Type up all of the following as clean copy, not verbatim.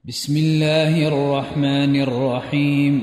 بسم الله الرحمن الرحيم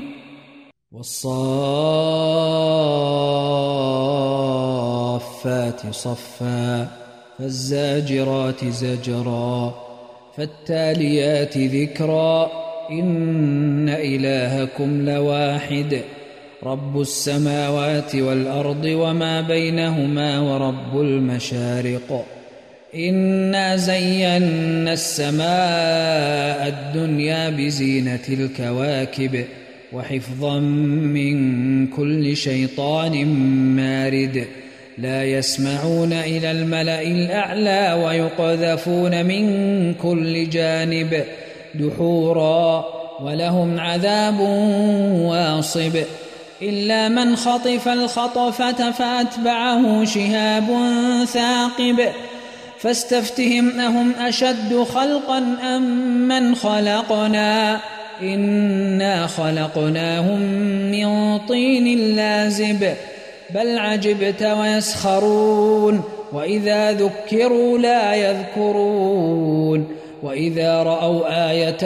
والصافات صفا فالزاجرات زجرا فالتاليات ذكرا إن إلهكم لواحد رب السماوات والأرض وما بينهما ورب المشارق إنا زينا السماء الدنيا بزينة الكواكب وحفظا من كل شيطان مارد لا يسمعون إلى الملأ الأعلى ويقذفون من كل جانب دحورا ولهم عذاب واصب إلا من خطف الخطفة فأتبعه شهاب ثاقب فاستفتهم أهم أشد خلقا أم من خلقنا إنا خلقناهم من طين لازب بل عجبت ويسخرون وإذا ذكروا لا يذكرون وإذا رأوا آية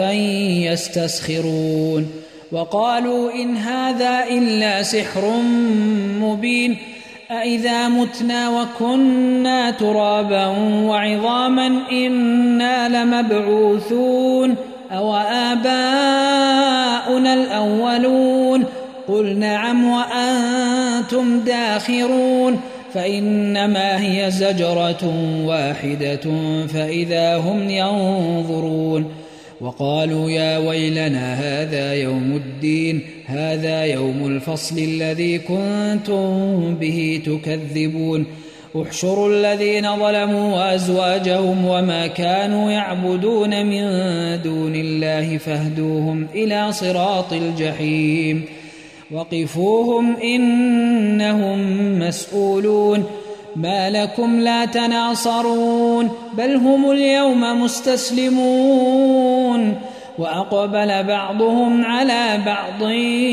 يستسخرون وقالوا إن هذا إلا سحر مبين أإذا متنا وكنا ترابا وعظاما إنا لمبعوثون أو آباؤنا الأولون قل نعم وأنتم داخرون فإنما هي زجرة واحدة فإذا هم ينظرون وقالوا يا ويلنا هذا يوم الدين هذا يوم الفصل الذي كنتم به تكذبون احشروا الذين ظلموا وأزواجهم وما كانوا يعبدون من دون الله فاهدوهم إلى صراط الجحيم وقفوهم إنهم مسؤولون ما لكم لا تناصرون بل هم اليوم مستسلمون وأقبل بعضهم على بعض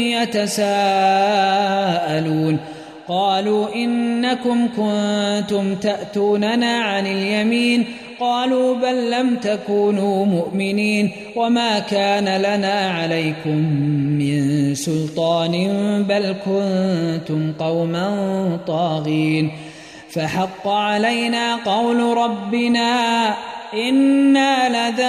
يتساءلون قالوا إنكم كنتم تأتوننا عن اليمين قالوا بل لم تكونوا مؤمنين وما كان لنا عليكم من سلطان بل كنتم قوما طاغين فحق علينا قول ربنا إنا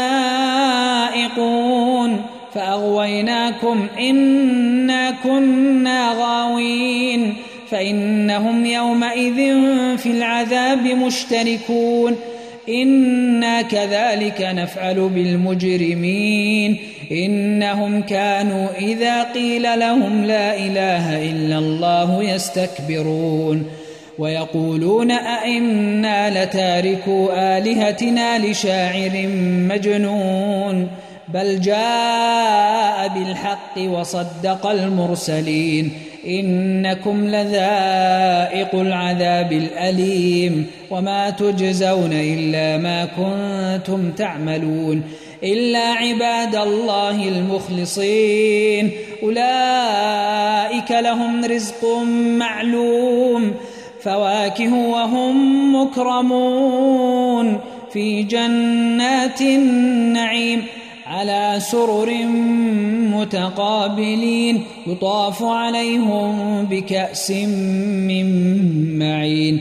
لذائقون فأغويناكم إنا كنا غاوين فإنهم يومئذ في العذاب مشتركون إنا كذلك نفعل بالمجرمين إنهم كانوا إذا قيل لهم لا إله إلا الله يستكبرون ويقولون أئنا لتاركوا آلهتنا لشاعر مجنون بل جاء بالحق وصدق المرسلين إنكم لذائق العذاب الأليم وما تجزون إلا ما كنتم تعملون إلا عباد الله المخلصين أولئك لهم رزق معلوم فواكه وهم مكرمون في جنات النعيم على سرر متقابلين يطاف عليهم بكأس من معين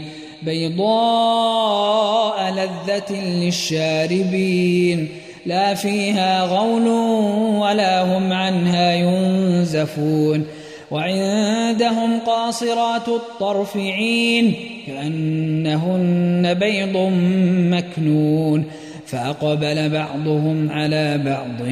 بيضاء لذة للشاربين لا فيها غول ولا هم عنها ينزفون وعندهم قاصرات الطرف عين كأنهن بيض مكنون فأقبل بعضهم على بعض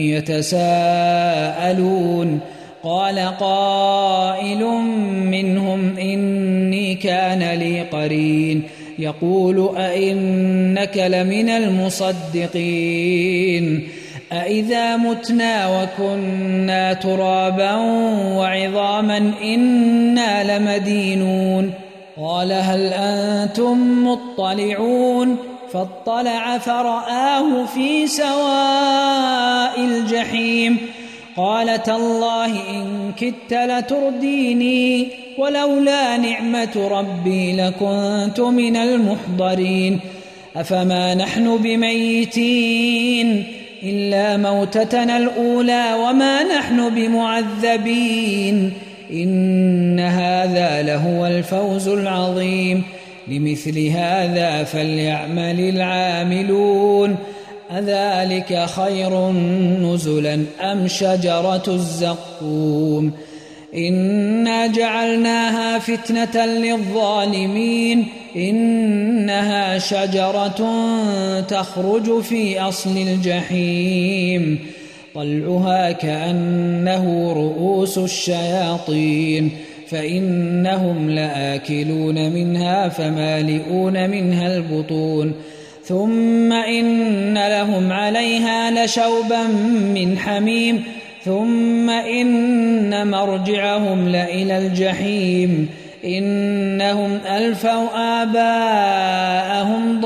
يتساءلون قال قائل منهم إني كان لي قرين يقول أئنك لمن المصدقين أئذا متنا وكنا ترابا وعظاما إنا لمدينون قال هل أنتم مطلعون فاطلع فرآه في سواء الجحيم قال تالله إن كدت لترديني ولولا نعمة ربي لكنت من المحضرين أفما نحن بميتين إلا موتتنا الأولى وما نحن بمعذبين إن هذا لهو الفوز العظيم لمثل هذا فليعمل العاملون أذلك خير نزلا أم شجرة الزقوم إنا جعلناها فتنة للظالمين إنها شجرة تخرج في أصل الجحيم طلعها كأنه رؤوس الشياطين فإنهم لآكلون منها فمالئون منها البطون ثم إن لهم عليها لشوبا من حميم ثم إن مرجعهم لإلى الجحيم إنهم ألفوا آباءهم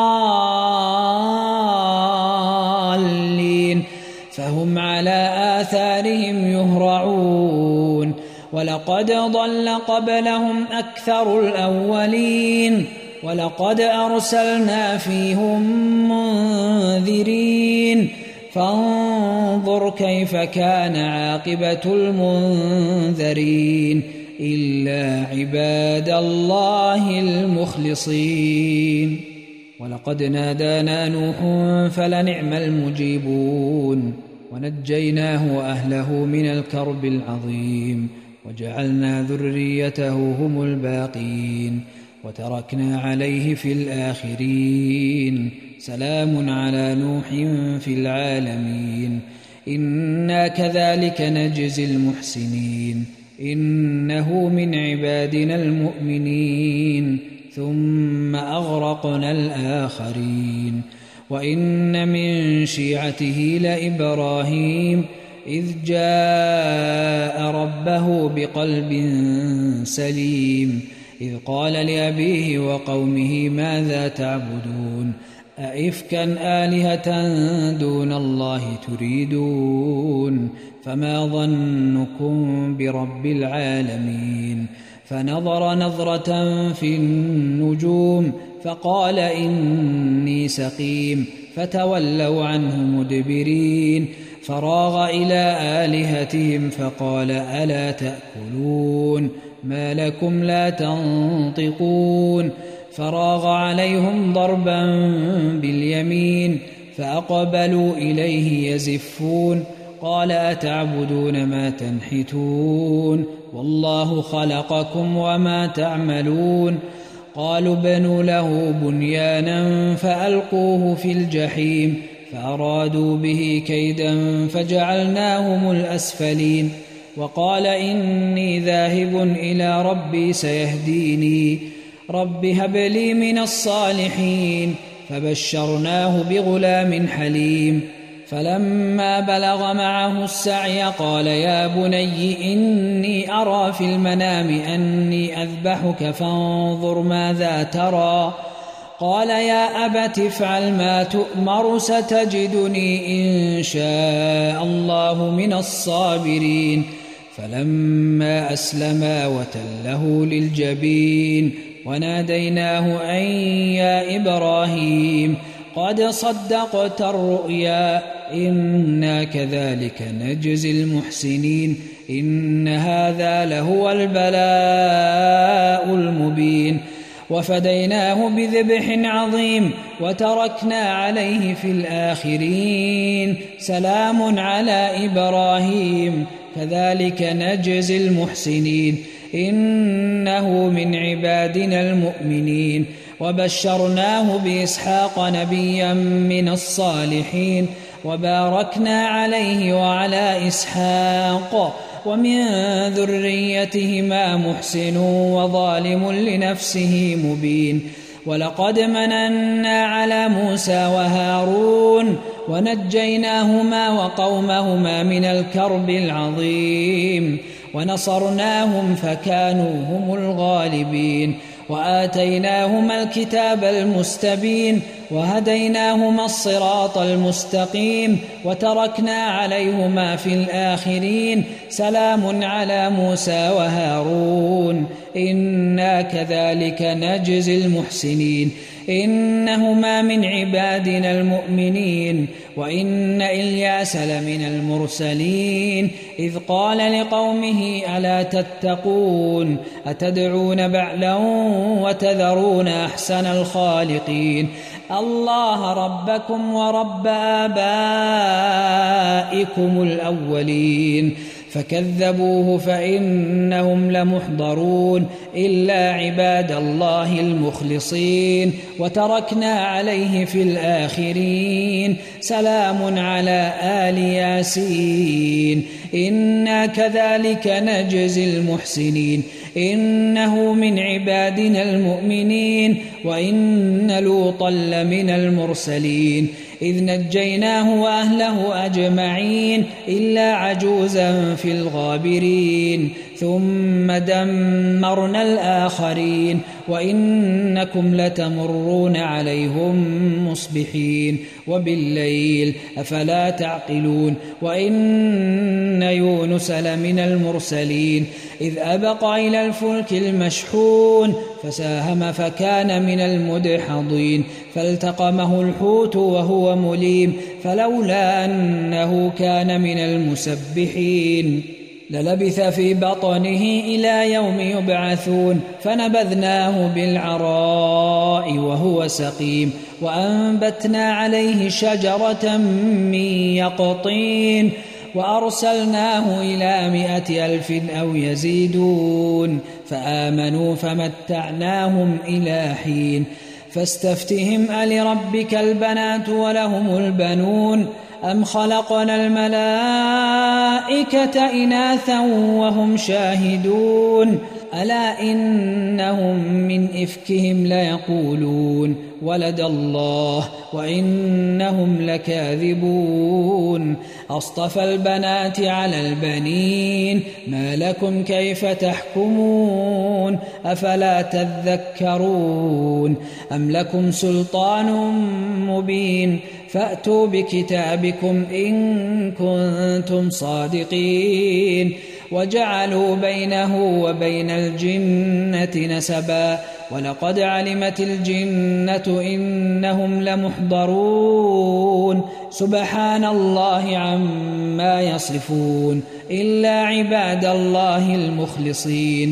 ضالين فهم على آثارهم يهرعون ولقد ضل قبلهم أكثر الأولين ولقد أرسلنا فيهم منذرين فانظر كيف كان عاقبة المنذرين إلا عباد الله المخلصين ولقد نادانا نوح فلنعم المجيبون ونجيناه وأهله من الكرب العظيم وجعلنا ذريته هم الباقين وتركنا عليه في الآخرين سلام على نوح في العالمين إنا كذلك نجزي المحسنين إنه من عبادنا المؤمنين ثم أغرقنا الآخرين وإن من شيعته لإبراهيم إذ جاء ربه بقلب سليم إذ قال لأبيه وقومه ماذا تعبدون أئفكا آلهة دون الله تريدون فما ظنكم برب العالمين فنظر نظرة في النجوم فقال إني سقيم فتولوا عنه مدبرين فراغ إلى آلهتهم فقال ألا تأكلون ما لكم لا تنطقون فراغ عليهم ضربا باليمين فأقبلوا إليه يزفون قال أتعبدون ما تنحتون والله خلقكم وما تعملون قالوا بنوا له بنيانا فألقوه في الجحيم فأرادوا به كيدا فجعلناهم الأسفلين وقال إني ذاهب إلى ربي سيهديني رب هب لي من الصالحين فبشرناه بغلام حليم فلما بلغ معه السعي قال يا بني إني أرى في المنام أني أذبحك فانظر ماذا ترى قال يا أبت افعل ما تؤمر ستجدني إن شاء الله من الصابرين فلما أسلما وتله للجبين وناديناه أن يا إبراهيم قد صدقت الرؤيا إنا كذلك نجزي المحسنين إن هذا لهو البلاء المبين وفديناه بذبح عظيم وتركنا عليه في الآخرين سلام على إبراهيم كذلك نجزي المحسنين إنه من عبادنا المؤمنين وبشرناه بإسحاق نبيا من الصالحين وباركنا عليه وعلى إسحاق ومن ذريتهما محسن وظالم لنفسه مبين ولقد مننا على موسى وهارون ونجيناهما وقومهما من الكرب العظيم ونصرناهم فكانوا هم الغالبين وآتيناهما الكتاب المستبين وهديناهما الصراط المستقيم وتركنا عليهما في الآخرين سلام على موسى وهارون إنا كذلك نجزي المحسنين إنهما من عبادنا المؤمنين وإن إلياس لمن المرسلين إذ قال لقومه ألا تتقون أتدعون بعلا وتذرون أحسن الخالقين الله ربكم ورب آبائكم الأولين فكذبوه فإنهم لمحضرون إلا عباد الله المخلصين وتركنا عليه في الآخرين سلام على آل ياسين إنا كذلك نجزي المحسنين إنه من عبادنا المؤمنين وإن لوطا لمن المرسلين إذ نجيناه وأهله أجمعين إلا عجوزا في الغابرين ثم دمرنا الآخرين وإنكم لتمرون عليهم مصبحين وبالليل أفلا تعقلون وإن يونس لمن المرسلين إذ أبق إلى الفلك المشحون فساهم فكان من المدحضين فالتقمه الحوت وهو مليم فلولا أنه كان من المسبحين للبث في بطنه إلى يوم يبعثون فنبذناه بالعراء وهو سقيم وأنبتنا عليه شجرة من يقطين وأرسلناه إلى 100,000 أو يزيدون فآمنوا فمتعناهم إلى حين فاستفتهم ألربك البنات ولهم البنون أم خلقنا الملائكة إناثا وهم شاهدون ألا إنهم من إفكهم ليقولون ولد الله وإنهم لكاذبون أصطفى البنات على البنين ما لكم كيف تحكمون أفلا تذكرون أم لكم سلطان مبين فأتوا بكتابكم إن كنتم صادقين وجعلوا بينه وبين الجنة نسبا ولقد علمت الجنة إنهم لمحضرون سبحان الله عما يصفون إلا عباد الله المخلصين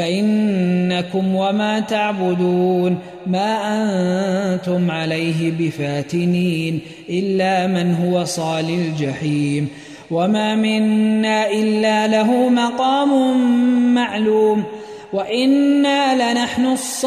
فإنكم وما تعبدون ما أنتم عليه بفاتنين إلا من هو صال الجحيم وما منا إلا له مقام معلوم وإنا لنحن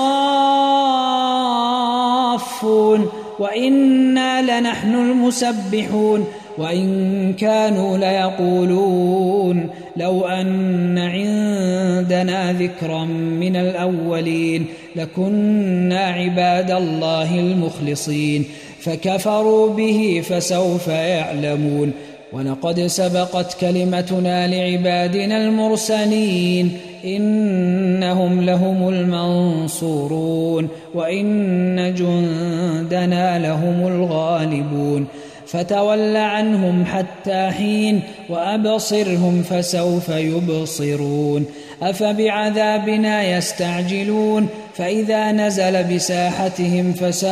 الصافون وإنا لنحن المسبحون وإن كانوا ليقولون لو أن عندنا ذكرا من الأولين لكنا عباد الله المخلصين فكفروا به فسوف يعلمون ولقد سبقت كلمتنا لعبادنا المرسلين إنهم لهم المنصورون وإن جندنا لهم الغالبون فتول عنهم حتى حين وأبصرهم فسوف يبصرون أفبعذابنا يستعجلون فإذا نزل بساحتهم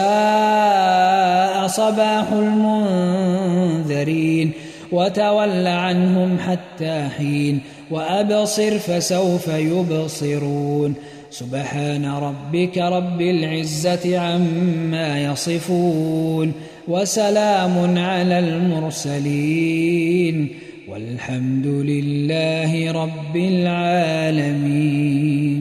فساء صباح المنذرين وتول عنهم حتى حين وأبصر فسوف يبصرون سبحان ربك رب العزة عما يصفون وسلام على المرسلين والحمد لله رب العالمين.